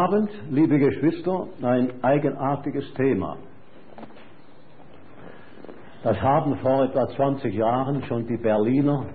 Abend, liebe Geschwister, ein eigenartiges Thema. Das haben vor etwa 20 Jahren schon die Berliner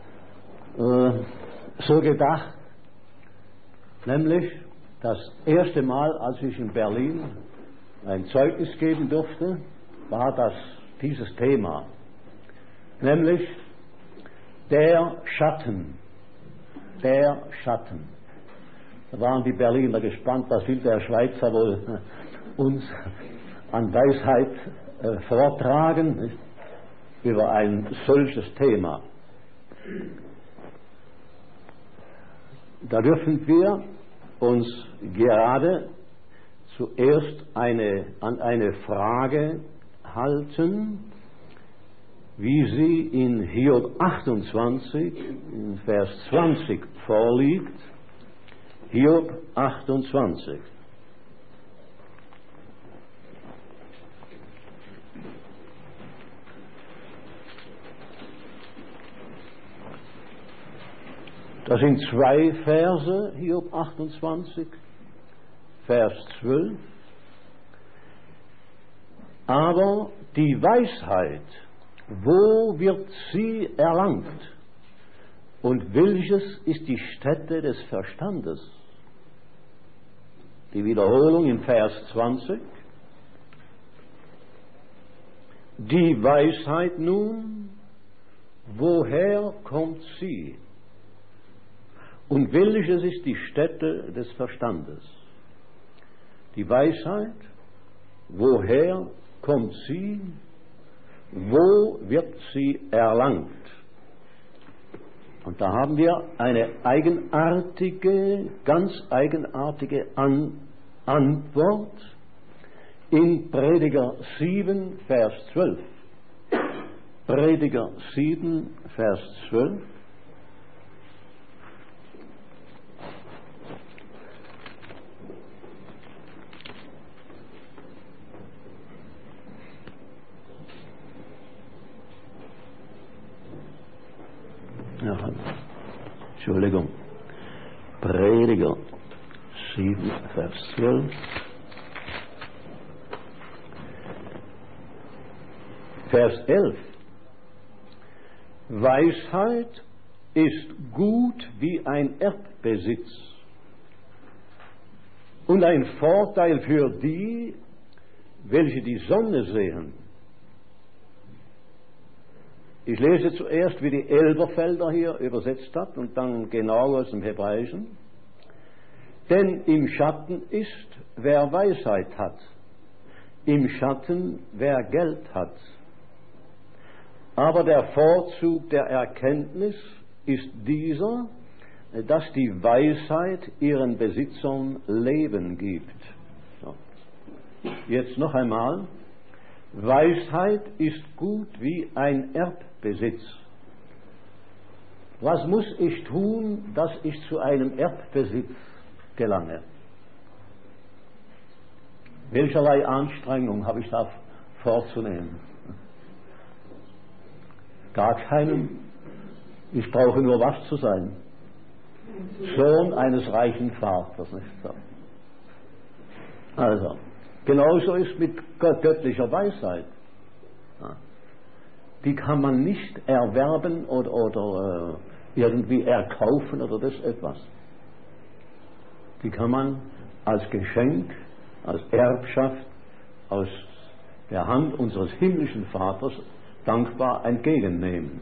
so gedacht, nämlich das erste Mal, als ich in Berlin ein Zeugnis geben durfte, war das dieses Thema, nämlich der Schatten. Der Schatten. Da waren die Berliner gespannt, was will der Schweizer wohl uns an Weisheit vortragen, nicht? Über ein solches Thema. Da dürfen wir uns gerade zuerst an eine Frage halten, wie sie in Hiob 28, in Vers 20 vorliegt. Hiob 28. Das sind zwei Verse, Hiob 28, Vers 12. Aber die Weisheit, wo wird sie erlangt? Und welches ist die Stätte des Verstandes? Die Wiederholung in Vers 20. Die Weisheit nun, woher kommt sie? Und welches ist die Stätte des Verstandes? Die Weisheit, woher kommt sie? Wo wird sie erlangt? Und da haben wir eine eigenartige, ganz eigenartige Antwort in Prediger 7, Vers 12. Prediger 7, Vers 12. Ja, Entschuldigung. Prediger 7, Vers 12. Vers 11. Weisheit ist gut wie ein Erbbesitz und ein Vorteil für die, welche die Sonne sehen. Ich lese zuerst, wie die Elberfelder hier übersetzt hat und dann genau aus dem Hebräischen. Denn im Schatten ist, wer Weisheit hat, im Schatten, wer Geld hat. Aber der Vorzug der Erkenntnis ist dieser, dass die Weisheit ihren Besitzern Leben gibt. So. Jetzt noch einmal. Weisheit ist gut wie ein Erbbesitz. Was muss ich tun, dass ich zu einem Erbbesitz gelange? Welcherlei Anstrengung habe ich da vorzunehmen? Gar keinen. Ich brauche nur was zu sein. Sohn eines reichen Vaters, nicht so? Also, genauso ist mit göttlicher Weisheit. Die kann man nicht erwerben oder irgendwie erkaufen oder das etwas. Die kann man als Geschenk, als Erbschaft aus der Hand unseres himmlischen Vaters dankbar entgegennehmen.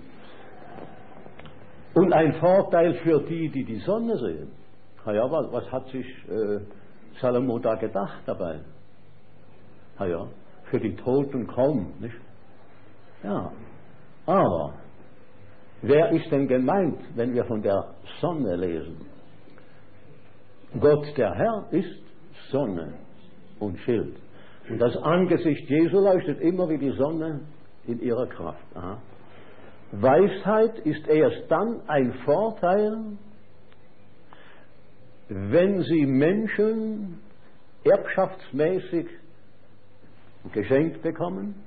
Und ein Vorteil für die, die die Sonne sehen. Ja, was hat sich Salomo da gedacht dabei? Ja, für die Toten kaum, nicht? Ja, aber wer ist denn gemeint, wenn wir von der Sonne lesen? Gott, der Herr, ist Sonne und Schild. Und das Angesicht Jesu leuchtet immer wie die Sonne in ihrer Kraft. Aha. Weisheit ist erst dann ein Vorteil, wenn sie Menschen erbschaftsmäßig geschenkt bekommen,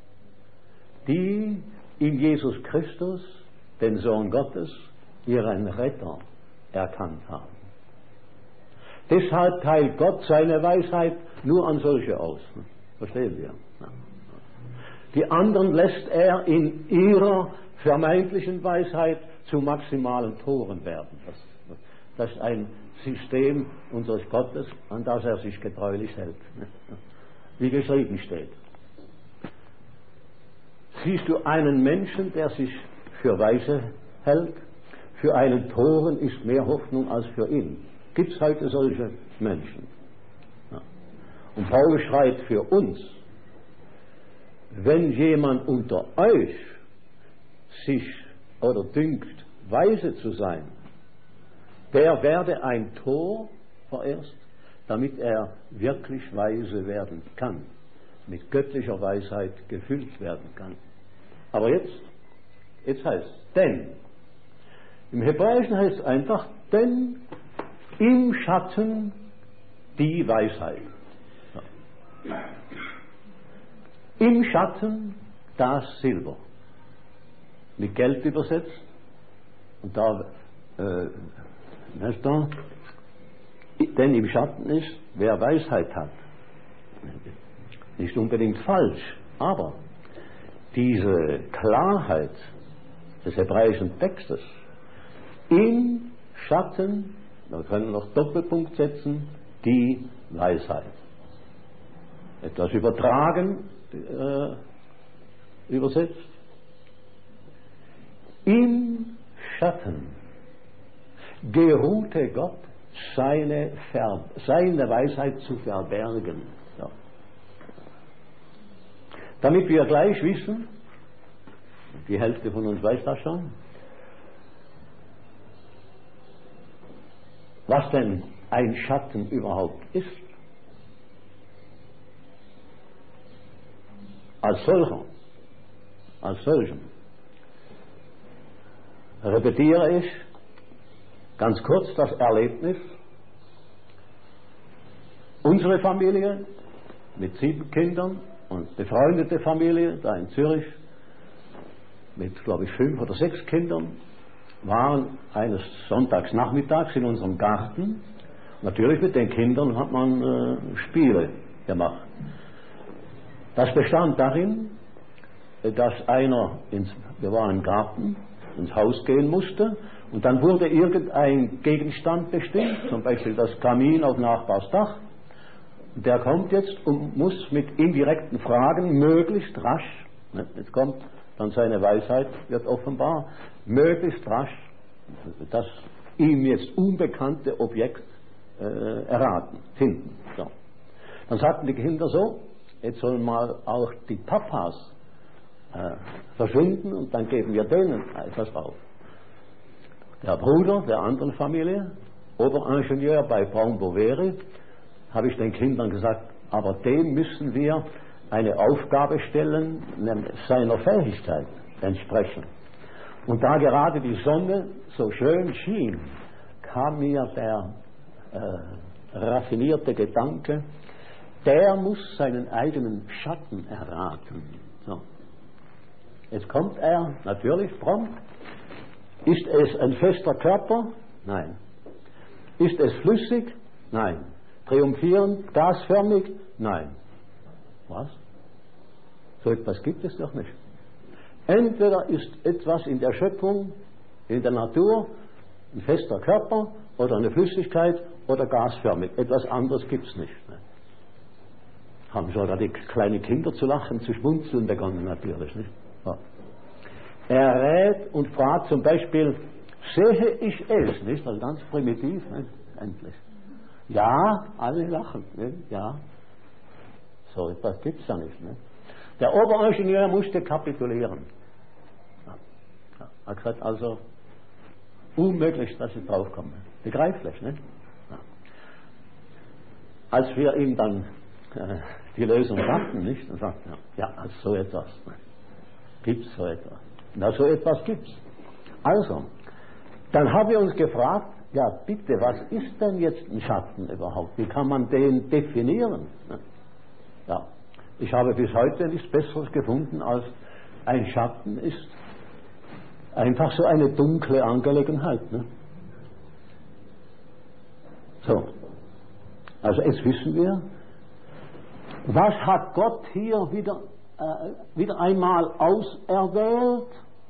die in Jesus Christus, den Sohn Gottes, ihren Retter erkannt haben. Deshalb teilt Gott seine Weisheit nur an solche aus. Verstehen wir? Die anderen lässt er in ihrer vermeintlichen Weisheit zu maximalen Toren werden. Das ist ein System unseres Gottes, an das er sich getreulich hält. Wie geschrieben steht. Siehst du einen Menschen, der sich für weise hält? Für einen Toren ist mehr Hoffnung als für ihn. Gibt es heute solche Menschen? Ja. Und Paulus schreibt für uns, wenn jemand unter euch sich oder dünkt, weise zu sein, der werde ein Tor vorerst, damit er wirklich weise werden kann, mit göttlicher Weisheit gefüllt werden kann. Aber jetzt heißt es, denn, im Hebräischen heißt es einfach, denn im Schatten die Weisheit. Ja. Im Schatten das Silber. Mit Geld übersetzt. Und da, denn im Schatten ist, wer Weisheit hat. Nicht unbedingt falsch, aber diese Klarheit des hebräischen Textes im Schatten, wir können noch Doppelpunkt setzen, die Weisheit. Etwas übertragen übersetzt. Im Schatten geruhte Gott seine Weisheit zu verbergen. Ja. Damit wir gleich wissen, die Hälfte von uns weiß das schon, was denn ein Schatten überhaupt ist. Als solchen. Repetiere ich ganz kurz das Erlebnis. Unsere Familie mit 7 Kindern und befreundete Familie da in Zürich mit, glaube ich, 5 oder 6 Kindern waren eines Sonntagsnachmittags in unserem Garten. Natürlich mit den Kindern hat man Spiele gemacht. Das bestand darin, dass einer, wir waren im Garten, ins Haus gehen musste und dann wurde irgendein Gegenstand bestimmt, zum Beispiel das Kamin auf Nachbars Dach. Der kommt jetzt und muss mit indirekten Fragen möglichst rasch, jetzt kommt dann seine Weisheit, wird offenbar, möglichst rasch das ihm jetzt unbekannte Objekt erraten, finden. So. Dann sagten die Kinder so, jetzt sollen mal auch die Papas verschwinden und dann geben wir denen etwas auf. Der Bruder der anderen Familie, Oberingenieur bei Braun-Boveri, habe ich den Kindern gesagt, aber dem müssen wir eine Aufgabe stellen, seiner Fähigkeit entsprechend. Und da gerade die Sonne so schön schien, kam mir der raffinierte Gedanke, der muss seinen eigenen Schatten erraten. So. Jetzt kommt er natürlich prompt. Ist es ein fester Körper? Nein. Ist es flüssig? Nein. Triumphierend, gasförmig? Nein. Was? So etwas gibt es doch nicht. Entweder ist etwas in der Schöpfung, in der Natur, ein fester Körper oder eine Flüssigkeit oder gasförmig. Etwas anderes gibt es nicht. Haben sogar die kleinen Kinder zu lachen, zu schmunzeln begonnen natürlich. Nicht? Ja. Er rät und fragt zum Beispiel, sehe ich es? Nicht? Also ganz primitiv, nicht? Endlich. Ja, alle lachen. Nicht? Ja. So etwas gibt es ja nicht. Nicht? Der Oberingenieur musste kapitulieren. Ja. Ja. Er hat gesagt, also unmöglich, dass ich draufkomme. Begreiflich, nicht? Ja. Als wir ihm dann die Lösung sagten, nicht? Und sagten, ja, also so etwas. Gibt es so etwas? Na, so etwas gibt es. Also, dann haben wir uns gefragt, ja bitte, was ist denn jetzt ein Schatten überhaupt? Wie kann man den definieren? Ja, ich habe bis heute nichts Besseres gefunden, als ein Schatten ist einfach so eine dunkle Angelegenheit. Ne? So, Also jetzt wissen wir, was hat Gott hier wieder einmal auserwählt,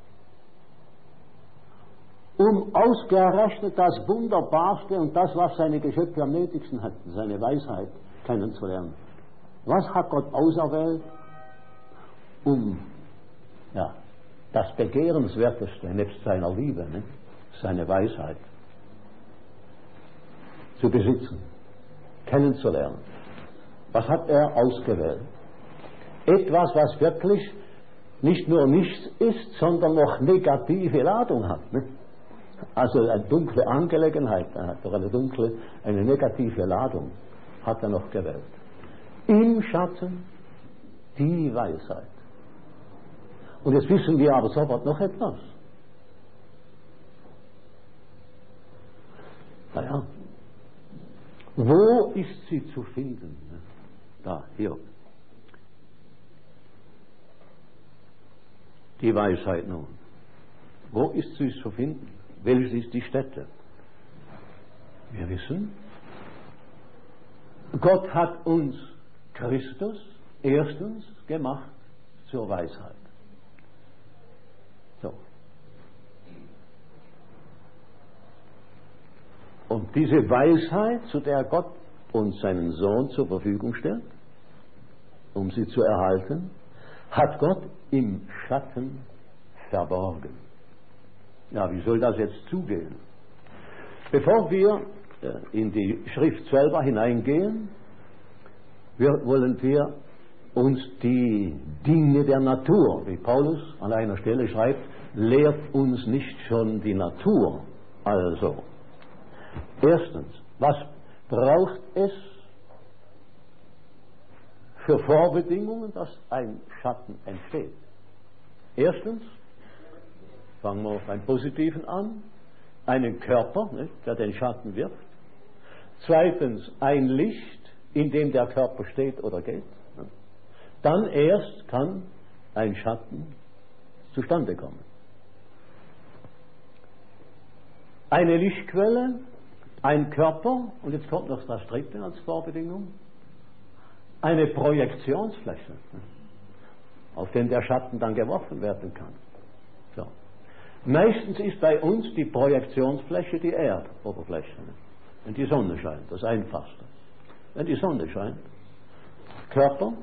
um ausgerechnet das Wunderbarste und das, was seine Geschöpfe am nötigsten hatten, seine Weisheit kennenzulernen. Was hat Gott auserwählt, um das Begehrenswerteste nebst seiner Liebe, ne, seine Weisheit zu besitzen, kennenzulernen? Was hat er ausgewählt? Etwas, was wirklich nicht nur nichts ist, sondern noch negative Ladung hat. Ne? Also eine dunkle Angelegenheit, oder eine negative Ladung hat er noch gewählt. Im Schatten die Weisheit. Und jetzt wissen wir aber sofort noch etwas. Naja, wo ist sie zu finden? Da, hier. Die Weisheit nun. Wo ist sie zu finden? Welche ist die Stätte? Wir wissen, Gott hat uns Christus erstens gemacht zur Weisheit. So. Und diese Weisheit, zu der Gott uns seinen Sohn zur Verfügung stellt, um sie zu erhalten, hat Gott im Schatten verborgen. Ja, wie soll das jetzt zugehen? Bevor wir in die Schrift selber hineingehen, wollen wir uns die Dinge der Natur, wie Paulus an einer Stelle schreibt, lehrt uns nicht schon die Natur. Also, erstens, was braucht es für Vorbedingungen, dass ein Schatten entsteht? Erstens, fangen wir beim Positiven an, einen Körper, nicht, der den Schatten wirft. Zweitens, ein Licht, in dem der Körper steht oder geht. Dann erst kann ein Schatten zustande kommen. Eine Lichtquelle, ein Körper, und jetzt kommt noch das dritte als Vorbedingung, eine Projektionsfläche, auf den der Schatten dann geworfen werden kann. So. Meistens ist bei uns die Projektionsfläche die Erdoberfläche. Wenn die Sonne scheint, das Einfachste. Wenn die Sonne scheint, Körper,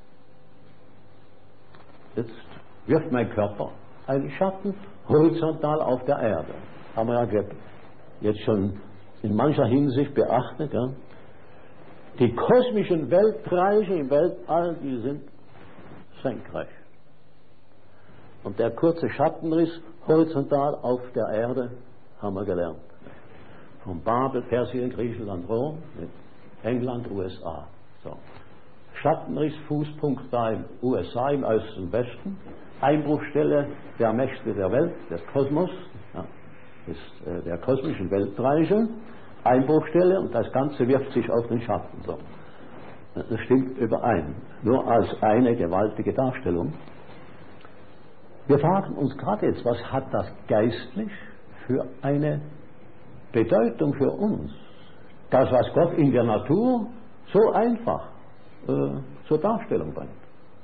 jetzt wirft mein Körper einen Schatten horizontal auf der Erde. Haben wir ja jetzt schon in mancher Hinsicht beachtet. Ja? Die kosmischen Weltreiche im Weltall, die sind senkrecht. Und der kurze Schattenriss horizontal auf der Erde haben wir gelernt. Von Babel, Persien, Griechenland, Rom, mit England, USA. So. Schattenriss, Fußpunkt da in USA, im äußersten Westen. Einbruchstelle der Mächte der Welt, des Kosmos, ja, ist der kosmischen Weltreiche. Einbruchstelle und das Ganze wirft sich auf den Schatten. So. Das stimmt überein. Nur als eine gewaltige Darstellung. Wir fragen uns gerade jetzt, was hat das geistlich für eine Bedeutung für uns? Das, was Gott in der Natur so einfach zur Darstellung bringt.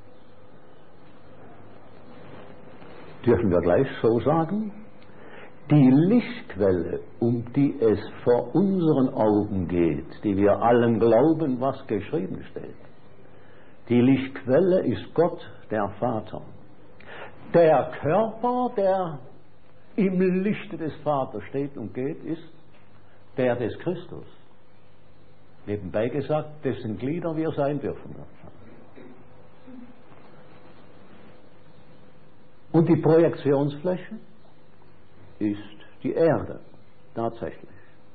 Dürfen wir gleich so sagen? Die Lichtquelle, um die es vor unseren Augen geht, die wir allen glauben, was geschrieben steht, die Lichtquelle ist Gott, der Vater. Der Körper, der im Lichte des Vaters steht und geht, ist der des Christus. Nebenbei gesagt, dessen Glieder wir sein dürfen. Und die Projektionsfläche ist die Erde, tatsächlich.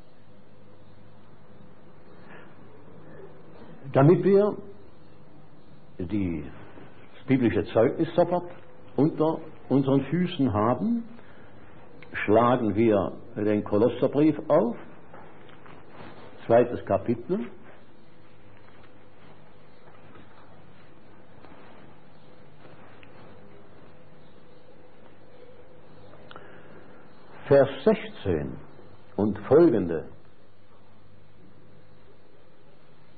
Damit wir das biblische Zeugnis sofort unter unseren Füßen haben, schlagen wir den Kolosserbrief auf, 2. Kapitel. Vers 16 und folgende.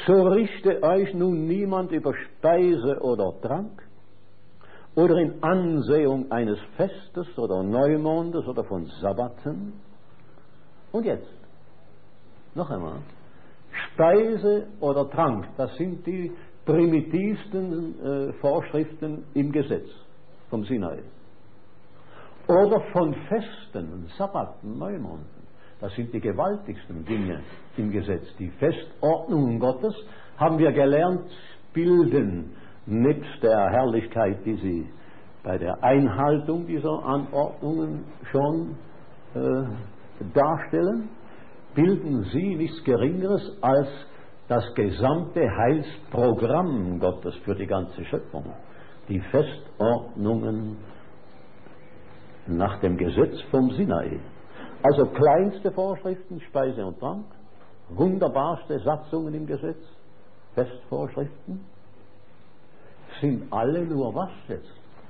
so richte euch nun niemand über Speise oder Trank oder in Ansehung eines Festes oder Neumondes oder von Sabbaten. Und jetzt, noch einmal, Speise oder Trank, das sind die primitivsten Vorschriften im Gesetz vom Sinai. Oder von Festen, Sabbaten, Neumonden. Das sind die gewaltigsten Dinge im Gesetz. Die Festordnungen Gottes, haben wir gelernt, bilden nebst der Herrlichkeit, die sie bei der Einhaltung dieser Anordnungen schon darstellen, bilden sie nichts Geringeres als das gesamte Heilsprogramm Gottes für die ganze Schöpfung. Die Festordnungen nach dem Gesetz vom Sinai. Also kleinste Vorschriften, Speise und Trank, wunderbarste Satzungen im Gesetz, Festvorschriften, sind alle nur was jetzt?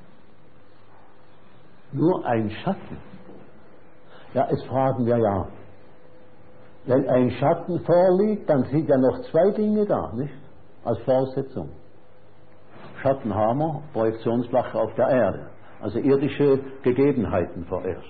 Nur ein Schatten. Ja, jetzt fragen wir ja, wenn ein Schatten vorliegt, dann sind ja noch zwei Dinge da, nicht? Als Voraussetzung. Schatten haben wir, Projektionsfläche auf der Erde. Also irdische Gegebenheiten vorerst.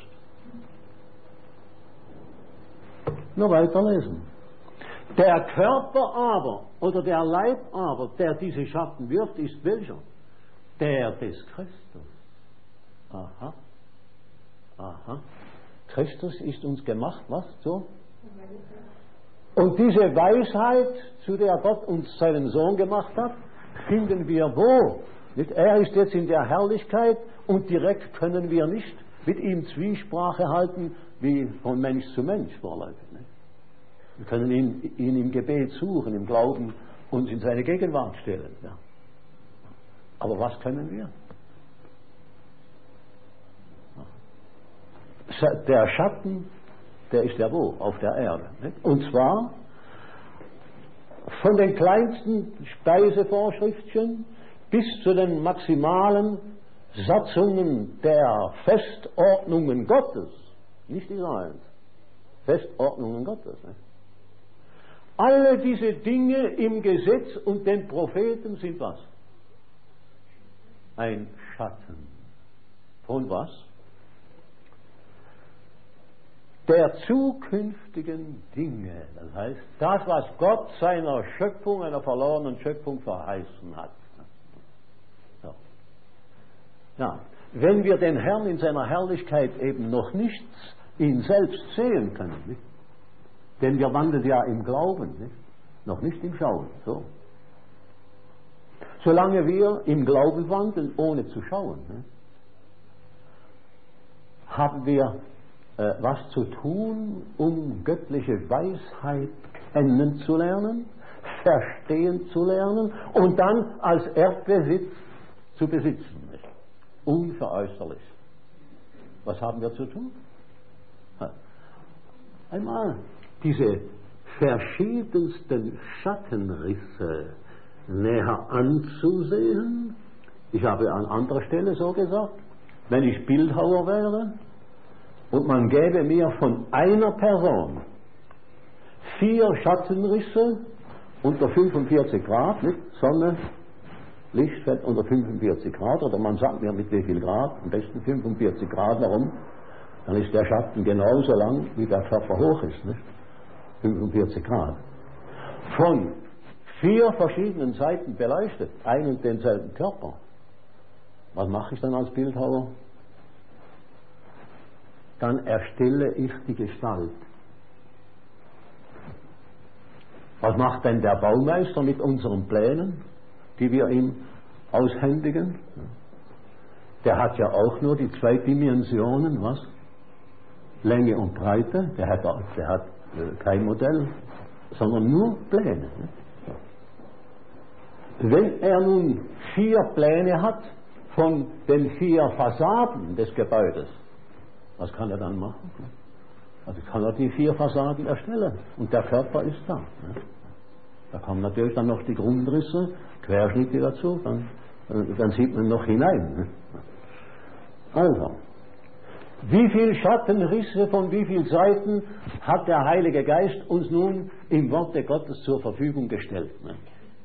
Nur weiterlesen. Der Körper aber, oder der Leib aber, der diese Schatten wirft, ist welcher? Der des Christus. Aha. Aha. Christus ist uns gemacht, was? So? Und diese Weisheit, zu der Gott uns seinen Sohn gemacht hat, finden wir wo? Nicht? Er ist jetzt in der Herrlichkeit und direkt können wir nicht mit ihm Zwiesprache halten, wie von Mensch zu Mensch vorläufig. Nicht? Wir können ihn im Gebet suchen, im Glauben uns in seine Gegenwart stellen. Ja. Aber was können wir? Der Schatten, der ist ja wo? Auf der Erde. Nicht? Und zwar von den kleinsten Speisevorschriftchen bis zu den maximalen Satzungen der Festordnungen Gottes, nicht Israels, Festordnungen Gottes. Nicht? Alle diese Dinge im Gesetz und den Propheten sind was? Ein Schatten. Von was? Der zukünftigen Dinge. Das heißt, das, was Gott seiner Schöpfung, einer verlorenen Schöpfung verheißen hat. So. Ja. Wenn wir den Herrn in seiner Herrlichkeit eben noch nicht ihn selbst sehen können, nicht? Denn wir wandeln ja im Glauben, nicht? Noch nicht im Schauen. So. Solange wir im Glauben wandeln, ohne zu schauen, nicht? Haben wir was zu tun, um göttliche Weisheit kennenzulernen, verstehen zu lernen und dann als Erbbesitz zu besitzen. Nicht? Unveräußerlich. Was haben wir zu tun? Einmal diese verschiedensten Schattenrisse näher anzusehen. Ich habe an anderer Stelle so gesagt, wenn ich Bildhauer wäre, und man gäbe mir von einer Person 4 Schattenrisse unter 45 Grad, nicht? Sonne, Lichtfeld unter 45 Grad, oder man sagt mir mit wie viel Grad, am besten 45 Grad, warum? Dann ist der Schatten genauso lang, wie der Körper hoch ist, nicht? 45 Grad. Von 4 verschiedenen Seiten beleuchtet, ein und denselben Körper. Was mache ich dann als Bildhauer? Dann erstelle ich die Gestalt. Was macht denn der Baumeister mit unseren Plänen, die wir ihm aushändigen? Der hat ja auch nur die 2 Dimensionen, was? Länge und Breite. Der hat kein Modell, sondern nur Pläne. Wenn er nun 4 Pläne hat von den 4 Fassaden des Gebäudes, was kann er dann machen? Also kann er die 4 Fassaden erstellen und der Körper ist da. Da kommen natürlich dann noch die Grundrisse, Querschnitte dazu, dann sieht man noch hinein. Also, Wie viel Schattenrisse von wie vielen Seiten hat der Heilige Geist uns nun im Worte Gottes zur Verfügung gestellt? Ne?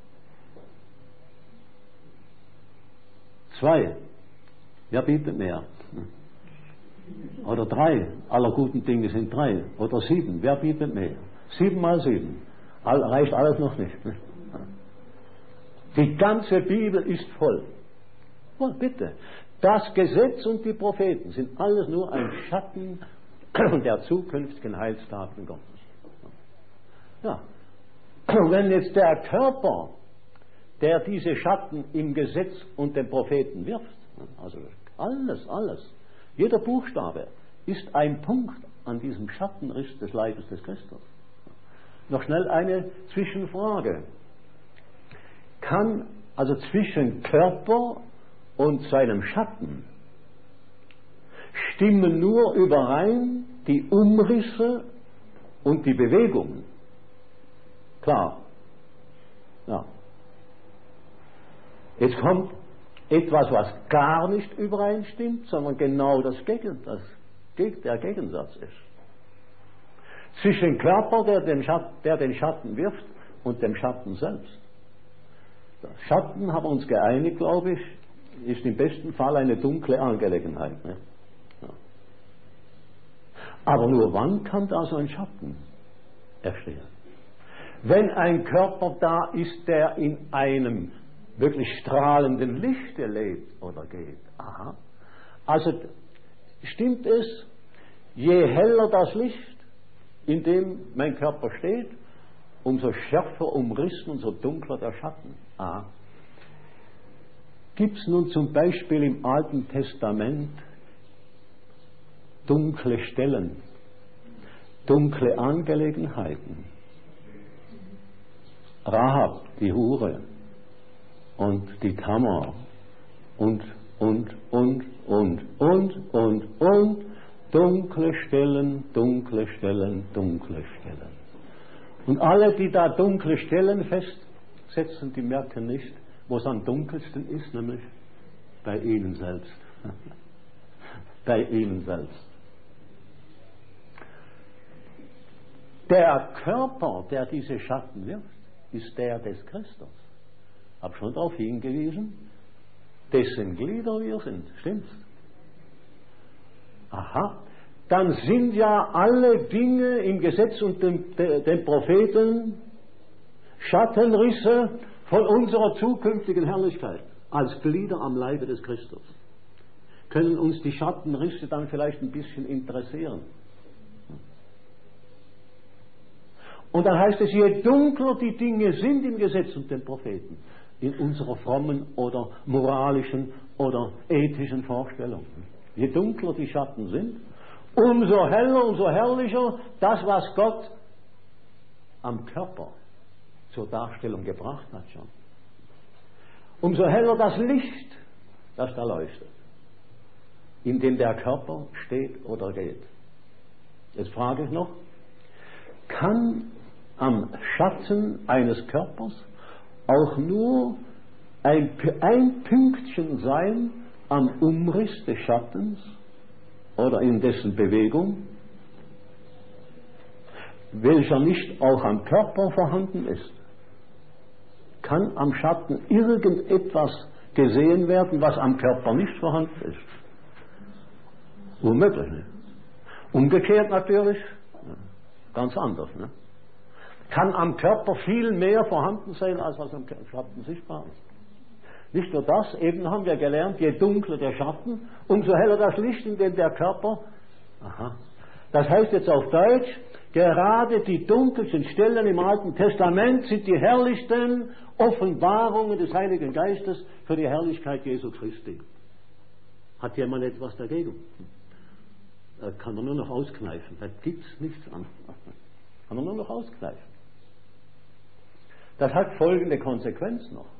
2. Wer bietet mehr? Oder 3. Aller guten Dinge sind 3. Oder 7. Wer bietet mehr? 7 mal 7. Reicht alles noch nicht. Ne? Die ganze Bibel ist voll. Oh, bitte. Das Gesetz und die Propheten sind alles nur ein Schatten der zukünftigen Heilstaten Gottes. Ja. Wenn jetzt der Körper, der diese Schatten im Gesetz und den Propheten wirft, also alles, jeder Buchstabe ist ein Punkt an diesem Schattenriss des Leibes des Christus. Noch schnell eine Zwischenfrage. Kann also zwischen Körper und seinem Schatten stimmen nur überein die Umrisse und die Bewegungen? Klar. Ja. Jetzt kommt etwas, was gar nicht übereinstimmt, sondern genau der Gegensatz ist. Zwischen Körper, der den Schatten wirft, und dem Schatten selbst. Der Schatten, haben wir uns geeinigt, glaube ich, ist im besten Fall eine dunkle Angelegenheit. Ne? Ja. Aber nur wann kann da so ein Schatten erstehen? Wenn ein Körper da ist, der in einem wirklich strahlenden Lichte lebt oder geht. Aha. Also stimmt es, je heller das Licht, in dem mein Körper steht, umso schärfer umrissen und so dunkler der Schatten. Aha. Gibt es nun zum Beispiel im Alten Testament dunkle Stellen, dunkle Angelegenheiten? Rahab, die Hure, und die Tamar und, dunkle Stellen. Und alle, die da dunkle Stellen festsetzen, die merken nicht, wo es am dunkelsten ist, nämlich bei ihnen selbst. Bei ihnen selbst. Der Körper, der diese Schatten wirft, ist der des Christus. Ich habe schon darauf hingewiesen, dessen Glieder wir sind. Stimmt's? Aha. Dann sind ja alle Dinge im Gesetz und den Propheten Schattenrisse von unserer zukünftigen Herrlichkeit als Glieder am Leibe des Christus. Können uns die Schattenrisse dann vielleicht ein bisschen interessieren? Und dann heißt es, je dunkler die Dinge sind im Gesetz und den Propheten, in unserer frommen oder moralischen oder ethischen Vorstellung, je dunkler die Schatten sind, umso heller, umso herrlicher das, was Gott am Körper zur Darstellung gebracht hat schon. Umso heller das Licht, das da leuchtet, in dem der Körper steht oder geht. Jetzt frage ich noch, kann am Schatten eines Körpers auch nur ein Pünktchen sein am Umriss des Schattens oder in dessen Bewegung, welcher nicht auch am Körper vorhanden ist? Kann am Schatten irgendetwas gesehen werden, was am Körper nicht vorhanden ist? Unmöglich, ne? Umgekehrt natürlich, ganz anders, ne? Kann am Körper viel mehr vorhanden sein, als was am Schatten sichtbar ist. Nicht nur das, eben haben wir gelernt, je dunkler der Schatten, umso heller das Licht, in dem der Körper. Aha. Das heißt jetzt auf Deutsch, gerade die dunkelsten Stellen im Alten Testament sind die herrlichsten Offenbarungen des Heiligen Geistes für die Herrlichkeit Jesu Christi. Hat jemand etwas dagegen? Kann man nur noch auskneifen. Da gibt es nichts anderes. Kann man nur noch auskneifen. Das hat folgende Konsequenz noch.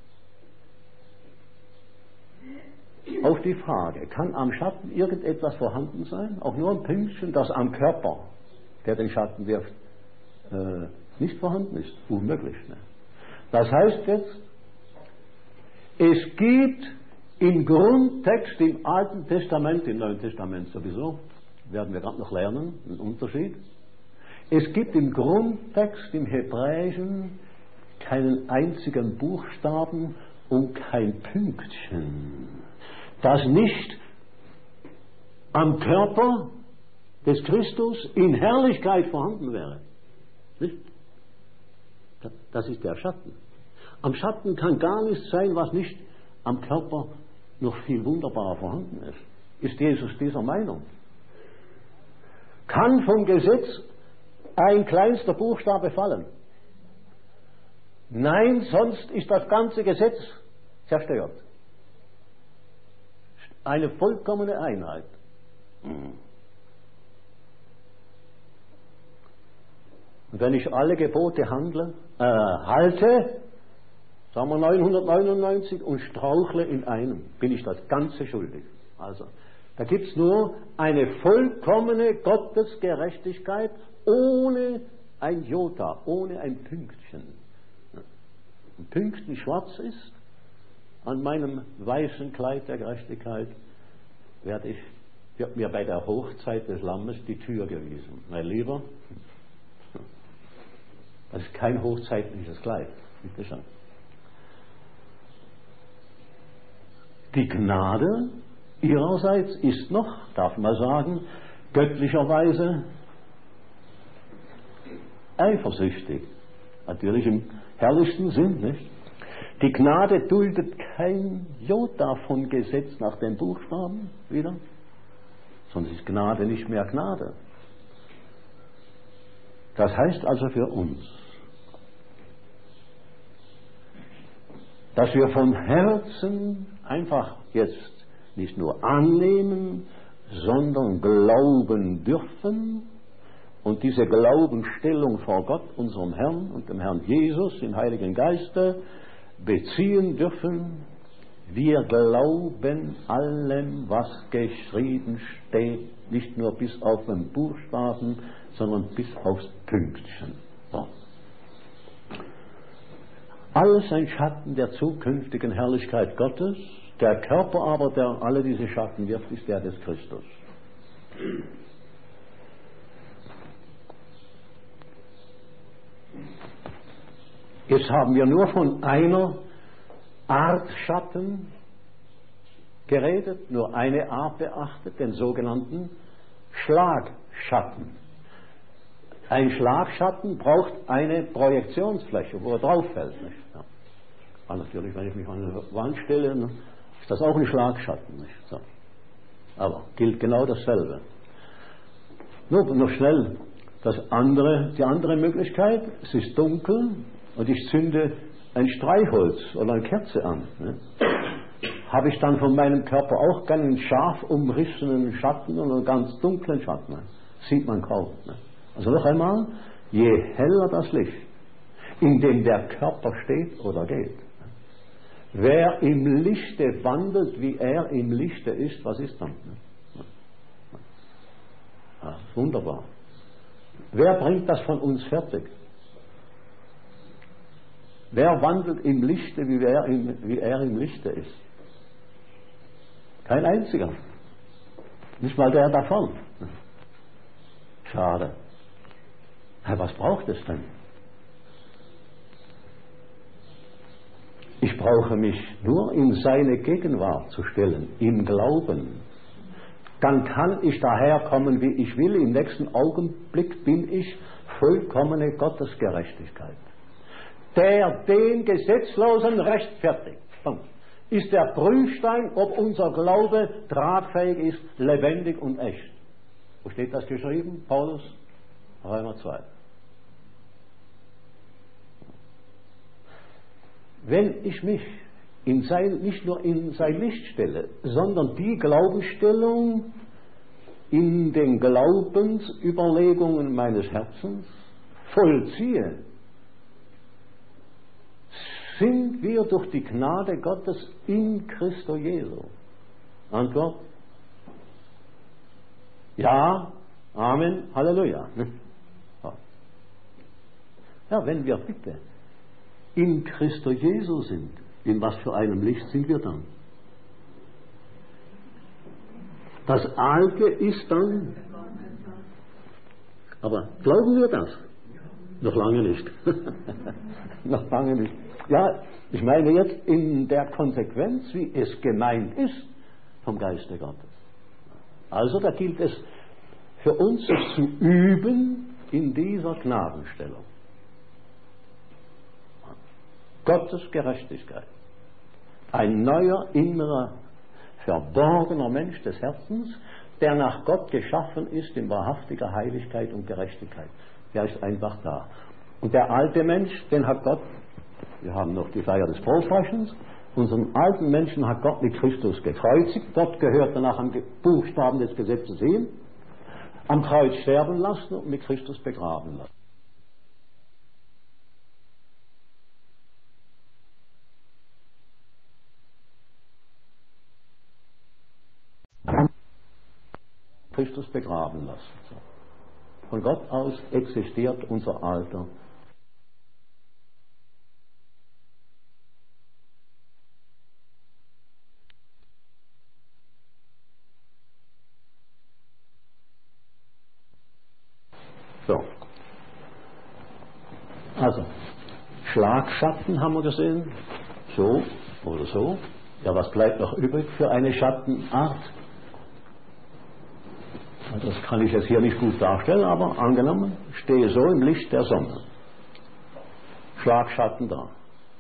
Auf die Frage, kann am Schatten irgendetwas vorhanden sein? Auch nur ein Pünktchen, das am Körper, der den Schatten wirft, nicht vorhanden ist. Unmöglich. Ne? Das heißt jetzt, es gibt im Grundtext im Alten Testament, im Neuen Testament sowieso, werden wir gerade noch lernen, einen Unterschied. Es gibt im Grundtext im Hebräischen keinen einzigen Buchstaben und kein Pünktchen, das nicht am Körper des Christus in Herrlichkeit vorhanden wäre. Nicht? Das ist der Schatten. Am Schatten kann gar nichts sein, was nicht am Körper noch viel wunderbarer vorhanden ist. Ist Jesus dieser Meinung? Kann vom Gesetz ein kleinster Buchstabe fallen? Nein, sonst ist das ganze Gesetz zerstört. Eine vollkommene Einheit. Und wenn ich alle Gebote halte, sagen wir 999 und strauchle in einem, bin ich das Ganze schuldig. Also, da gibt es nur eine vollkommene Gottesgerechtigkeit ohne ein Jota, ohne ein Pünktchen. Ein Pünktchen schwarz ist, an meinem weißen Kleid der Gerechtigkeit wird mir bei der Hochzeit des Lammes die Tür gewiesen. Mein Lieber, das ist kein hochzeitliches Kleid. Bitte schön. Die Gnade ihrerseits ist noch, darf man sagen, göttlicherweise eifersüchtig. Natürlich im herrlichsten Sinn, nicht? Die Gnade duldet kein Jota von Gesetz nach den Buchstaben wieder, sonst ist Gnade nicht mehr Gnade. Das heißt also für uns, dass wir von Herzen einfach jetzt nicht nur annehmen, sondern glauben dürfen und diese Glaubensstellung vor Gott, unserem Herrn und dem Herrn Jesus im Heiligen Geiste beziehen dürfen. Wir glauben allem, was geschrieben steht, nicht nur bis auf den Buchstaben, sondern bis aufs Pünktchen. So. Alles ein Schatten der zukünftigen Herrlichkeit Gottes. Der Körper aber, der alle diese Schatten wirft, ist der des Christus. Jetzt haben wir nur von einer Art Schatten geredet, nur eine Art beachtet, den sogenannten Schlagschatten. Ein Schlagschatten braucht eine Projektionsfläche, wo er drauf fällt. Nicht? Ja. Natürlich, wenn ich mich an eine Wand stelle, ist das auch ein Schlagschatten. Nicht? So. Aber gilt genau dasselbe. Nur noch schnell die andere Möglichkeit, es ist dunkel und ich zünde ein Streichholz oder eine Kerze an. Ne? Habe ich dann von meinem Körper auch keinen scharf umrissenen Schatten und einen ganz dunklen Schatten? Ne? Sieht man kaum. Ne? Also noch einmal, je heller das Licht, in dem der Körper steht oder geht, wer im Lichte wandelt, wie er im Lichte ist, was ist dann? Ja, wunderbar. Wer bringt das von uns fertig? Wer wandelt im Lichte, wie er im Lichte ist? Kein einziger. Nicht mal der davon. Schade. Was braucht es denn? Ich brauche mich nur in seine Gegenwart zu stellen, im Glauben. Dann kann ich daherkommen, wie ich will. Im nächsten Augenblick bin ich vollkommene Gottesgerechtigkeit. Der den Gesetzlosen rechtfertigt, ist der Prüfstein, ob unser Glaube tragfähig ist, lebendig und echt. Wo steht das geschrieben? Paulus, Römer 2. Wenn ich mich nicht nur in sein Licht stelle, sondern die Glaubensstellung in den Glaubensüberlegungen meines Herzens vollziehe, sind wir durch die Gnade Gottes in Christo Jesu. Antwort? Ja, Amen, Halleluja. Ja, wenn wir bitte in Christo Jesu sind, in was für einem Licht sind wir dann? Das Alte ist dann Aber glauben wir das? Noch lange nicht. Noch lange nicht. Ja, ich meine jetzt in der Konsequenz, wie es gemeint ist vom Geiste Gottes. Also da gilt es für uns es zu üben in dieser Gnadenstellung. Gottes Gerechtigkeit. Ein neuer, innerer, verborgener Mensch des Herzens, der nach Gott geschaffen ist in wahrhaftiger Heiligkeit und Gerechtigkeit. Der ist einfach da. Und der alte Mensch, den hat Gott, wir haben noch die Feier des Brotbrechens, unseren alten Menschen hat Gott mit Christus gekreuzigt. Gott gehört danach am Buchstaben des Gesetzes hin, am Kreuz sterben lassen und mit Christus begraben lassen. Christus begraben lassen. So. Von Gott aus existiert unser Alter. So. Also, Schlagschatten haben wir gesehen. So oder so. Ja, was bleibt noch übrig für eine Schattenart? Das kann ich jetzt hier nicht gut darstellen, aber angenommen, ich stehe so im Licht der Sonne. Schlagschatten da.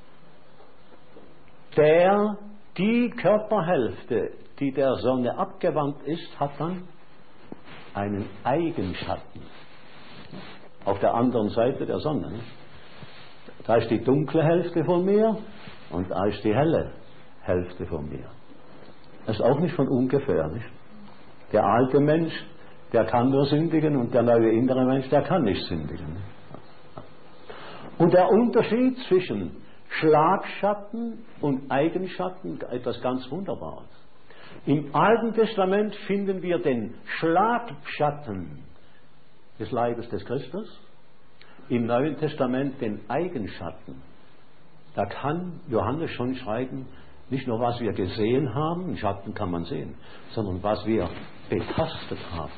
Die Körperhälfte, die der Sonne abgewandt ist, hat dann einen Eigenschatten. Auf der anderen Seite der Sonne. Da ist die dunkle Hälfte von mir und da ist die helle Hälfte von mir. Das ist auch nicht von ungefähr, nicht? Der alte Mensch, der kann nur sündigen und der neue innere Mensch, der kann nicht sündigen. Und der Unterschied zwischen Schlagschatten und Eigenschatten, etwas ganz Wunderbares. Im Alten Testament finden wir den Schlagschatten des Leibes des Christus, im Neuen Testament den Eigenschatten. Da kann Johannes schon schreiben, nicht nur was wir gesehen haben, Schatten kann man sehen, sondern was wir betastet haben.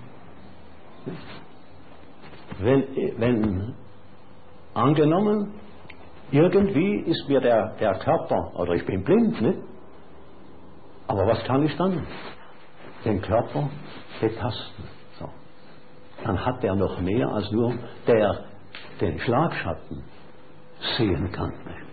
Wenn angenommen, irgendwie ist mir der Körper, oder ich bin blind, nicht? Aber was kann ich dann? Den Körper betasten. So. Dann hat der noch mehr als nur der den Schlagschatten sehen kann. Nicht?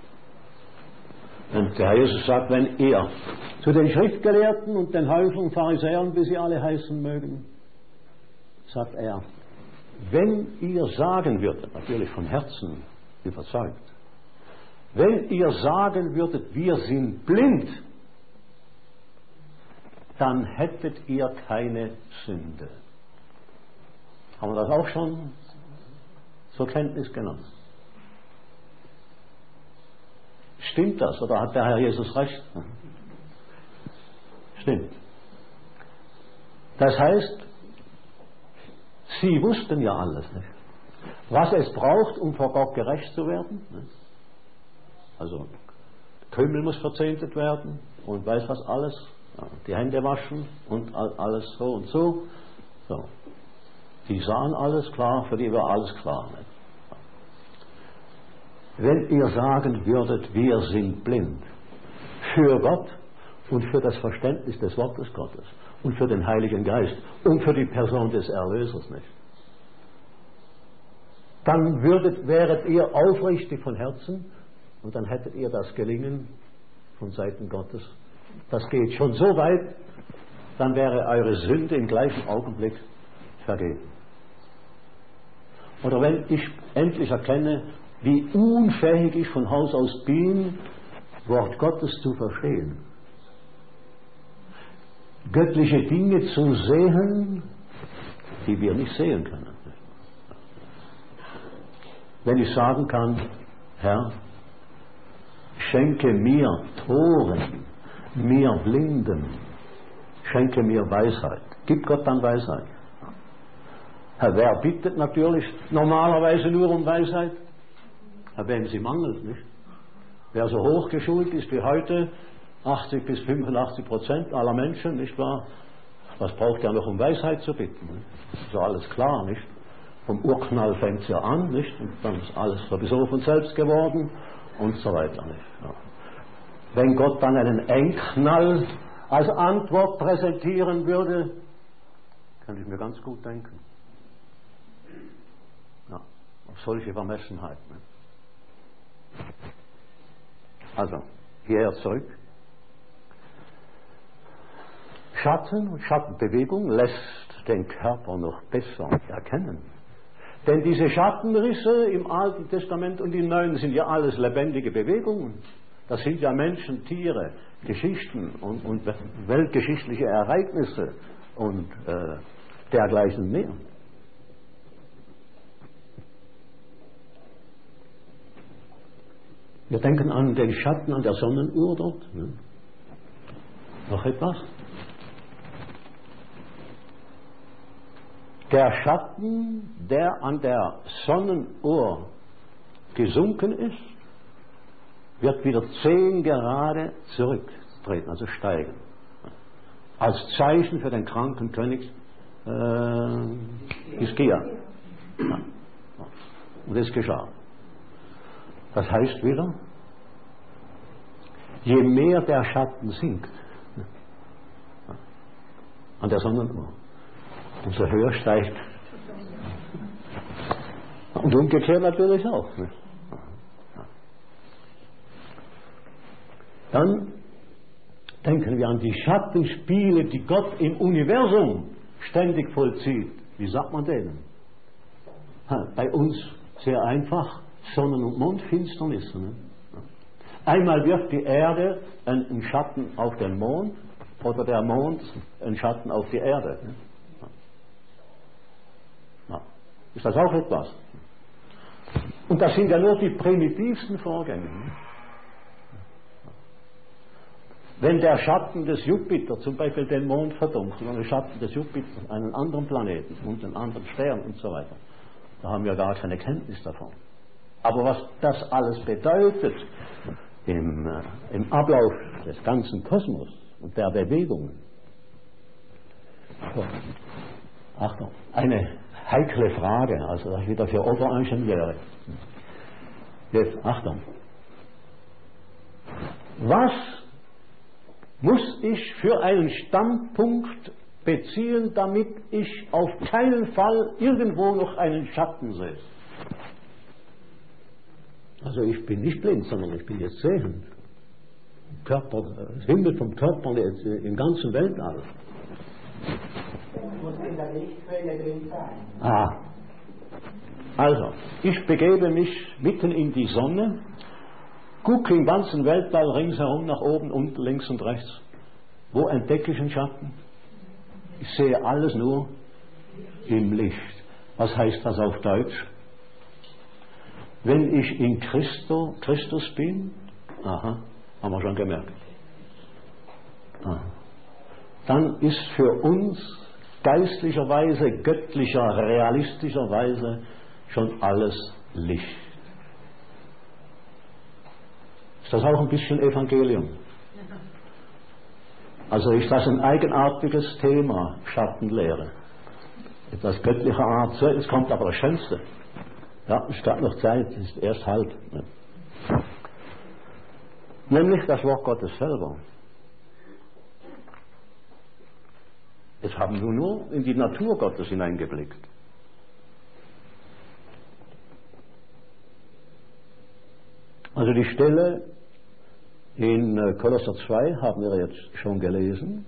Und der Herr Jesus sagt, wenn ihr zu den Schriftgelehrten und den Häufern Pharisäern, wie sie alle heißen mögen, sagt er, wenn ihr sagen würdet, natürlich von Herzen überzeugt, wenn ihr sagen würdet, wir sind blind, dann hättet ihr keine Sünde. Haben wir das auch schon zur Kenntnis genommen? Stimmt das oder hat der Herr Jesus recht? Stimmt. Das heißt, sie wussten ja alles, nicht? Was es braucht, um vor Gott gerecht zu werden. Nicht? Also, Kümmel muss verzehntet werden und weiß was alles. Ja, die Hände waschen und alles so und so. So. Die sahen alles klar, für die war alles klar. Nicht? Wenn ihr sagen würdet, wir sind blind für Gott und für das Verständnis des Wortes Gottes und für den Heiligen Geist und für die Person des Erlösers nicht, dann wäret ihr aufrichtig von Herzen und dann hättet ihr das Gelingen von Seiten Gottes. Das geht schon so weit, dann wäre eure Sünde im gleichen Augenblick vergeben. Oder wenn ich endlich erkenne, wie unfähig ich von Haus aus bin, Wort Gottes zu verstehen, göttliche Dinge zu sehen, die wir nicht sehen können. Wenn ich sagen kann, Herr, schenke mir Toren, mir Blinden, schenke mir Weisheit. Gibt Gott dann Weisheit? Herr, wer bittet natürlich normalerweise nur um Weisheit? Herr, wem sie mangelt, nicht? Wer so hochgeschult ist wie heute, 80 bis 85% aller Menschen, nicht wahr? Was braucht er noch, um Weisheit zu bitten? Nicht? Ist ja alles klar, nicht? vom Urknall fängt es ja an, nicht? Und dann ist alles sowieso von selbst geworden und so weiter. Nicht? Ja. Wenn Gott dann einen Endknall als Antwort präsentieren würde, könnte ich mir ganz gut denken. Ja, auf solche Vermessenheit. Ne? Also, hierher zurück. Schatten und Schattenbewegung lässt den Körper noch besser erkennen. Denn diese Schattenrisse im Alten Testament und im Neuen sind ja alles lebendige Bewegungen. Das sind ja Menschen, Tiere, Geschichten und weltgeschichtliche Ereignisse und dergleichen mehr. Wir denken an den Schatten an der Sonnenuhr dort. Ne? Noch etwas? Der Schatten, der an der Sonnenuhr gesunken ist, wird wieder 10 Grad zurücktreten, also steigen. Als Zeichen für den kranken König Hiskia. Ja. Und das geschah. Das heißt wieder, je mehr der Schatten sinkt an der Sonnenuhr, umso höher steigt. Und umgekehrt natürlich auch. Ne? Dann denken wir an die Schattenspiele, die Gott im Universum ständig vollzieht. Wie sagt man denen? Bei uns sehr einfach, Sonnen- und Mondfinsternisse. Ne? Einmal wirft die Erde einen Schatten auf den Mond oder der Mond einen Schatten auf die Erde. Ne? Ja. Ist das auch etwas? Und das sind ja nur die primitivsten Vorgänge. Ne? Wenn der Schatten des Jupiter zum Beispiel den Mond verdunkelt, oder der Schatten des Jupiter einen anderen Planeten und einen anderen Stern und so weiter, da haben wir gar keine Kenntnis davon. Aber was das alles bedeutet im Ablauf des ganzen Kosmos und der Bewegungen. So. Achtung, eine heikle Frage, also das wieder für Oberingenieure. Jetzt, Achtung. Was muss ich für einen Standpunkt beziehen, damit ich auf keinen Fall irgendwo noch einen Schatten sehe? Also ich bin nicht blind, sondern ich bin jetzt sehend. Körper, das Himmel vom Körper im ganzen Weltall. Muss in der Lichtquelle drin sein. Also, ich begebe mich mitten in die Sonne, gucke im ganzen Weltall ringsherum nach oben, unten, links und rechts. Wo entdecke ich einen Schatten? Ich sehe alles nur im Licht. Was heißt das auf Deutsch? Wenn ich in Christus bin, haben wir schon gemerkt, dann ist für uns geistlicherweise, göttlicher, realistischerweise schon alles Licht. Ist das auch ein bisschen Evangelium? Also ist das ein eigenartiges Thema, Schattenlehre. Etwas göttlicher Art. So, jetzt kommt aber das Schönste. Ja, es gab noch Zeit, es ist erst halb. Ne? Nämlich das Wort Gottes selber. Jetzt haben wir nur in die Natur Gottes hineingeblickt. Also die Stelle in Kolosser 2 haben wir jetzt schon gelesen.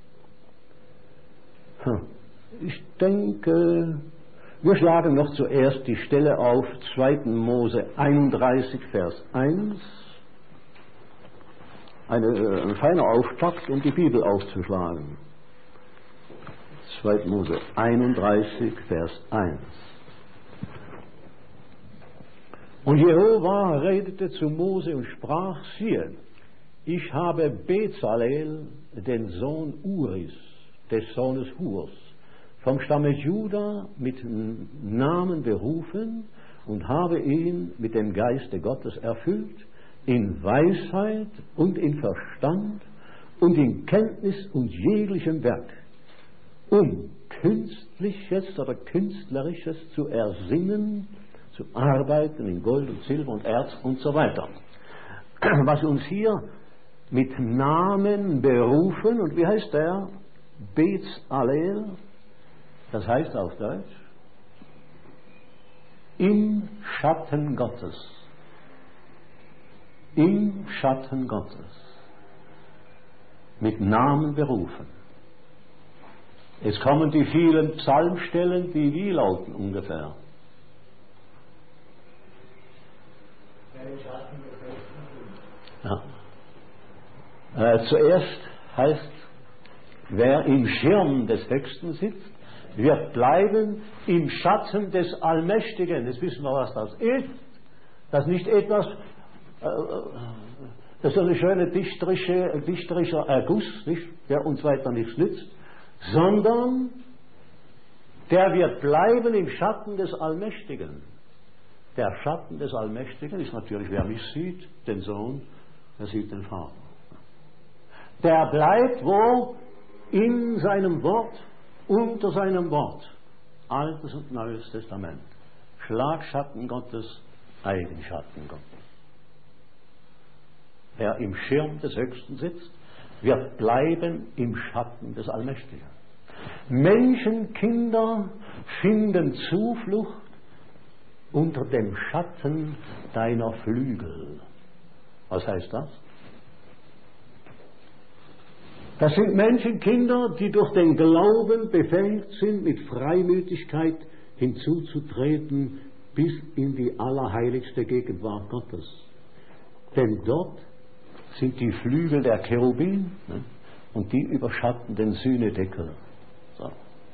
Ich denke, wir schlagen noch zuerst die Stelle auf, 2. Mose 31, Vers 1. Ein feiner Auftakt, um die Bibel aufzuschlagen. 2. Mose 31, Vers 1. Und Jehova redete zu Mose und sprach, siehe, ich habe Bezalel, den Sohn Uris, des Sohnes Hurs, vom Stamme Juda mit Namen berufen und habe ihn mit dem Geiste Gottes erfüllt, in Weisheit und in Verstand und in Kenntnis und jeglichem Werk, um Künstliches oder Künstlerisches zu ersinnen, zu arbeiten in Gold und Silber und Erz und so weiter. Was uns hier mit Namen berufen, und wie heißt der? Bezalel, das heißt auf Deutsch, im Schatten Gottes. Im Schatten Gottes. Mit Namen berufen. Es kommen die vielen Psalmstellen, die wie lauten ungefähr. Ja. Zuerst heißt, wer im Schirm des Höchsten sitzt, wird bleiben im Schatten des Allmächtigen. Jetzt wissen wir, was das ist. Das ist nicht etwas, das ist ein schöner dichterischer Erguss, nicht, der uns weiter nichts nützt, sondern der wird bleiben im Schatten des Allmächtigen. Der Schatten des Allmächtigen ist natürlich, wer mich sieht, den Sohn, wer sieht den Vater. Der bleibt wo? In seinem Wort, unter seinem Wort. Altes und Neues Testament. Schlagschatten Gottes, Eigenschatten Gottes. Wer im Schirm des Höchsten sitzt, wird bleiben im Schatten des Allmächtigen. Menschenkinder finden Zuflucht unter dem Schatten deiner Flügel. Was heißt das? Das sind Menschenkinder, die durch den Glauben befähigt sind, mit Freimütigkeit hinzuzutreten bis in die allerheiligste Gegenwart Gottes. Denn dort sind die Flügel der Cherubim, ne? Und die überschatten den Sühnedeckel. So.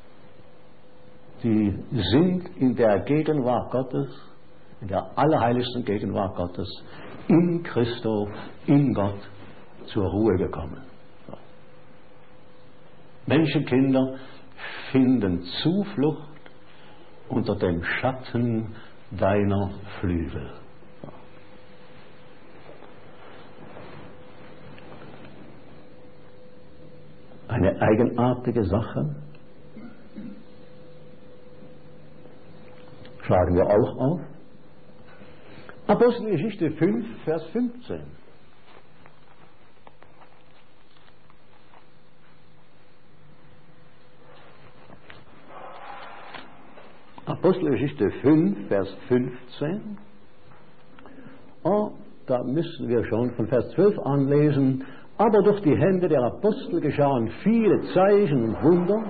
Die sind in der Gegenwart Gottes, in der allerheiligsten Gegenwart Gottes, in Christo, in Gott zur Ruhe gekommen. So. Menschenkinder finden Zuflucht unter dem Schatten deiner Flügel. So. Eine eigenartige Sache. Schlagen wir auch auf. Apostelgeschichte 5, Vers 15. Apostelgeschichte 5, Vers 15. Oh, da müssen wir schon von Vers 12 anlesen. Aber durch die Hände der Apostel geschahen viele Zeichen und Wunder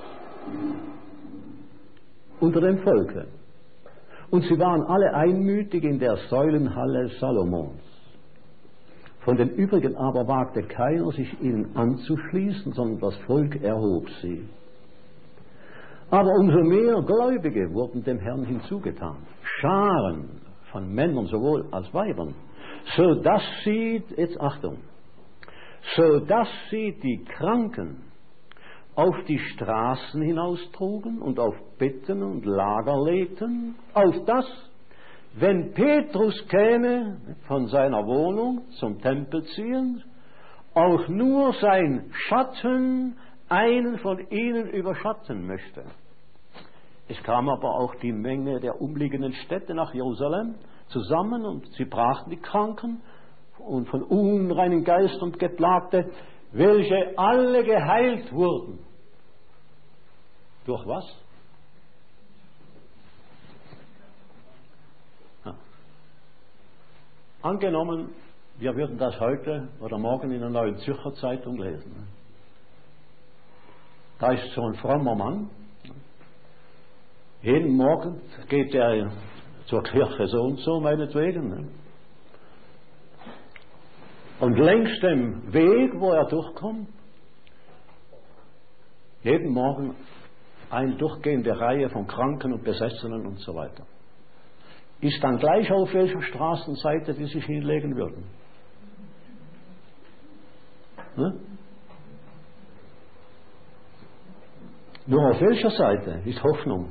unter dem Volke. Und sie waren alle einmütig in der Säulenhalle Salomons. Von den übrigen aber wagte keiner, sich ihnen anzuschließen, sondern das Volk erhob sie. Aber umso mehr Gläubige wurden dem Herrn hinzugetan. Scharen von Männern sowohl als Weibern. So dass sie, jetzt Achtung, so dass sie die Kranken auf die Straßen hinaustrugen und auf Betten und Lager legten, auf das, wenn Petrus käme von seiner Wohnung zum Tempel ziehend, auch nur sein Schatten einen von ihnen überschatten möchte. Es kam aber auch die Menge der umliegenden Städte nach Jerusalem zusammen und sie brachten die Kranken und von unreinen Geist und Geplagte, welche alle geheilt wurden. Durch was? Ja. Angenommen, wir würden das heute oder morgen in der Neuen Zürcher Zeitung lesen. Da ist so ein frommer Mann. Jeden Morgen geht er zur Kirche so und so, meinetwegen. Und längs dem Weg, wo er durchkommt, jeden Morgen eine durchgehende Reihe von Kranken und Besessenen und so weiter. Ist dann gleich auf welcher Straßenseite die sich hinlegen würden? Ne? Nur auf welcher Seite ist Hoffnung?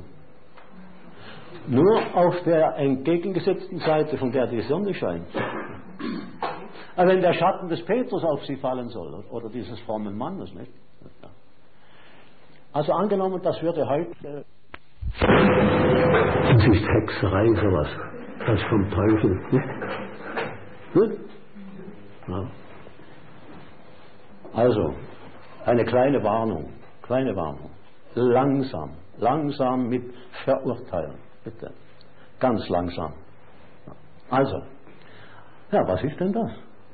Nur auf der entgegengesetzten Seite, von der die Sonne scheint. Aber wenn der Schatten des Petrus auf sie fallen soll, oder dieses frommen Mannes, nicht? Also angenommen, das würde heute... Das ist Hexerei, sowas. Das ist vom Teufel. Nicht? Ja. Also, eine kleine Warnung. Langsam mit Verurteilen. Bitte. Ganz langsam. Also, ja, was ist denn das?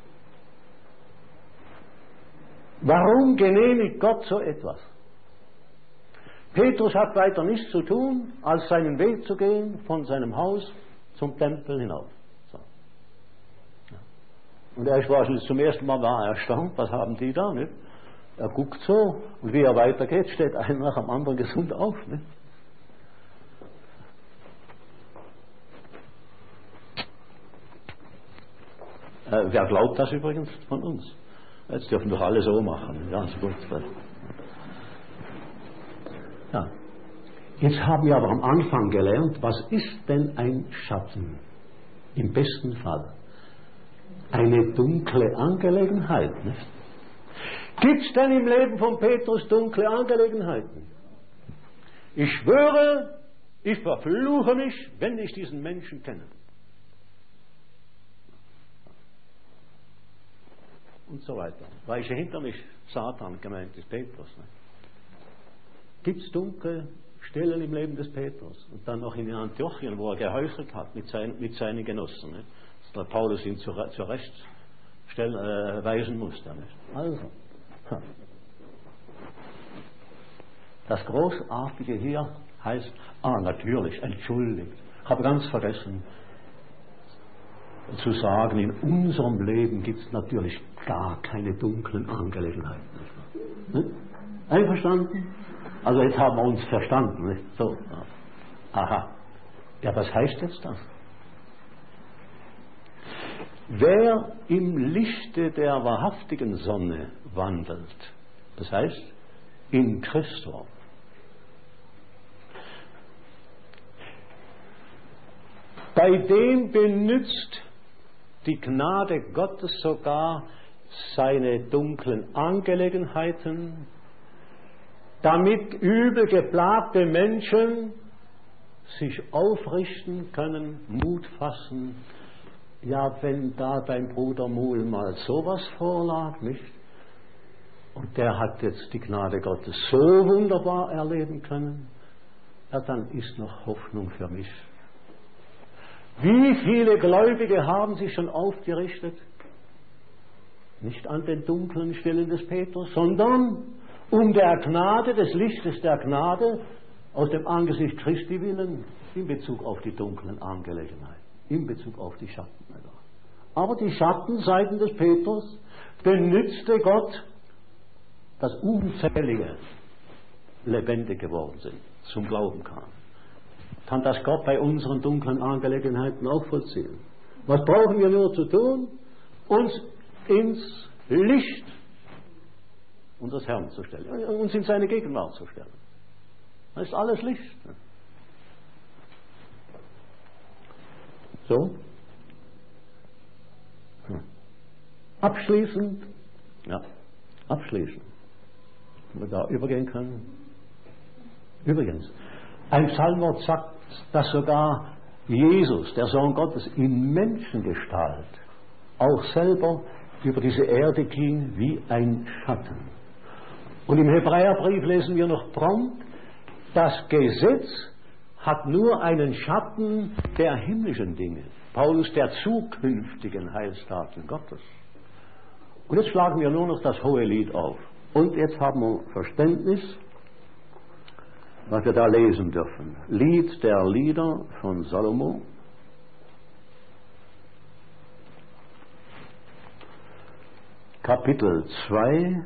Warum genehmigt Gott so etwas? Petrus hat weiter nichts zu tun, als seinen Weg zu gehen von seinem Haus zum Tempel hinauf. So. Ja. Und er war zum ersten Mal erstaunt, was haben die da? Nicht? Er guckt so und wie er weitergeht, steht einer nach dem anderen gesund auf. Nicht? Wer glaubt das übrigens von uns? Jetzt dürfen doch alle so machen. Ja, ist gut. Ja. Jetzt haben wir aber am Anfang gelernt, was ist denn ein Schatten? Im besten Fall. Eine dunkle Angelegenheit, nicht? Gibt es denn im Leben von Petrus dunkle Angelegenheiten? Ich schwöre, ich verfluche mich, wenn ich diesen Menschen kenne. Und so weiter. Weiche hinter mich, Satan, gemeint ist Petrus. Ne? Gibt es dunkle Stellen im Leben des Petrus? Und dann noch in Antiochien, wo er geheuchelt hat mit seinen Genossen. Ne? Dass der Paulus ihn zurecht weisen musste. Nicht? Also, das Großartige hier heißt, natürlich, entschuldigt. Ich habe ganz vergessen zu sagen, in unserem Leben gibt es natürlich gar keine dunklen Angelegenheiten. Nicht? Einverstanden? Also jetzt haben wir uns verstanden. Nicht? So. Aha. Ja, was heißt jetzt das? Wer im Lichte der wahrhaftigen Sonne wandelt, das heißt in Christus, bei dem benützt die Gnade Gottes sogar seine dunklen Angelegenheiten, damit übel geplagte Menschen sich aufrichten können, Mut fassen. Ja, wenn da beim Bruder Muhl mal sowas vorlag, nicht? Und der hat jetzt die Gnade Gottes so wunderbar erleben können, ja, dann ist noch Hoffnung für mich. Wie viele Gläubige haben sich schon aufgerichtet? Nicht an den dunklen Stellen des Petrus, sondern um der Gnade, des Lichtes der Gnade, aus dem Angesicht Christi willen, in Bezug auf die dunklen Angelegenheiten, in Bezug auf die Schatten. Aber die Schattenseiten des Petrus benützte Gott, dass unzählige lebendig geworden sind, zum Glauben kamen. Kann das Gott bei unseren dunklen Angelegenheiten auch vollziehen? Was brauchen wir nur zu tun? Uns ins Licht unseres Herrn zu stellen, uns in seine Gegenwart zu stellen. Das ist alles Licht. So? Abschließend, wenn wir da übergehen können. Übrigens, ein Psalmwort sagt, dass sogar Jesus, der Sohn Gottes, in Menschengestalt auch selber über diese Erde ging wie ein Schatten. Und im Hebräerbrief lesen wir noch prompt, das Gesetz hat nur einen Schatten der himmlischen Dinge. Paulus, der zukünftigen Heilstaten Gottes. Und jetzt schlagen wir nur noch das hohe Lied auf. Und jetzt haben wir Verständnis, was wir da lesen dürfen. Lied der Lieder von Salomo. Kapitel 2.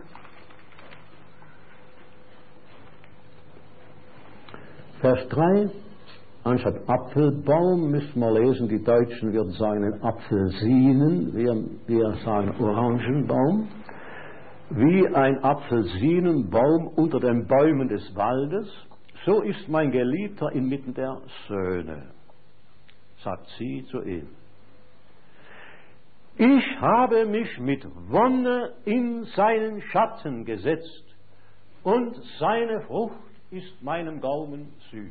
Vers 3. Anstatt Apfelbaum müssen wir lesen, die Deutschen würden sagen Apfelsinen, wir sagen Orangenbaum. Wie ein Apfelsinenbaum unter den Bäumen des Waldes, so ist mein Geliebter inmitten der Söhne, sagt sie zu ihm. Ich habe mich mit Wonne in seinen Schatten gesetzt und seine Frucht ist meinem Gaumen süß.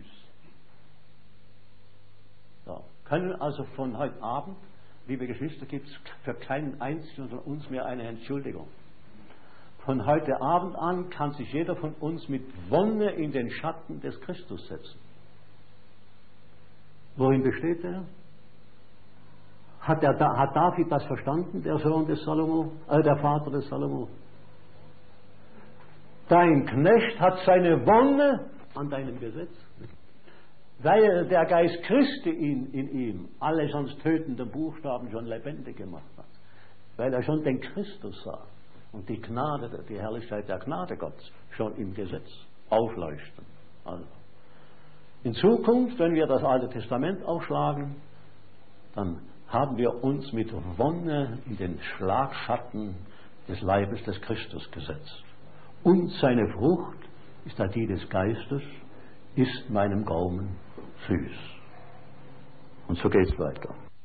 So, können also von heute Abend, liebe Geschwister, gibt es für keinen einzigen von uns mehr eine Entschuldigung. Von heute Abend an kann sich jeder von uns mit Wonne in den Schatten des Christus setzen. Worin besteht er? Hat David das verstanden, der Sohn des Salomo, der Vater des Salomo? Dein Knecht hat seine Wonne an deinem Gesetz, weil der Geist Christi in ihm alle sonst tötenden Buchstaben schon lebendig gemacht hat, weil er schon den Christus sah und die Gnade, die Herrlichkeit der Gnade Gottes schon im Gesetz aufleuchten. Also, in Zukunft, wenn wir das Alte Testament aufschlagen, dann haben wir uns mit Wonne in den Schlagschatten des Leibes des Christus gesetzt. Und seine Frucht ist da die des Geistes, ist meinem Gaumen süß. Und so geht's weiter.